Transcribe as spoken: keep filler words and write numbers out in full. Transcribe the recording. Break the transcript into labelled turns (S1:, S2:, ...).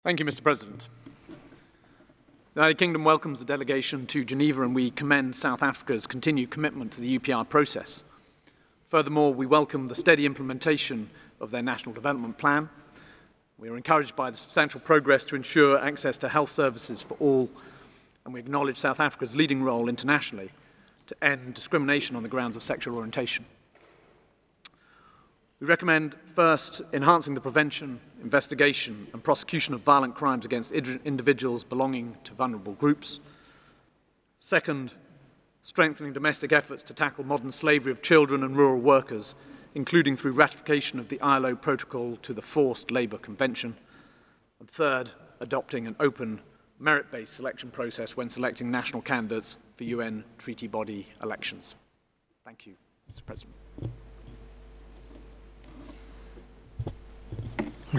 S1: Thank you, Mister President. The United Kingdom welcomes the delegation to Geneva, and we commend South Africa's continued commitment to the U P R process. Furthermore, we welcome the steady implementation of their National Development Plan. We are encouraged by the substantial progress to ensure access to health services for all, and we acknowledge South Africa's leading role internationally to end discrimination on the grounds of sexual orientation. We recommend, first, enhancing the prevention, investigation and prosecution of violent crimes against individuals belonging to vulnerable groups. Second, strengthening domestic efforts to tackle modern slavery of children and rural workers, including through ratification of the I L O Protocol to the Forced Labour Convention. And third, adopting an open, merit-based selection process when selecting national candidates for U N treaty body elections. Thank you, Mister President.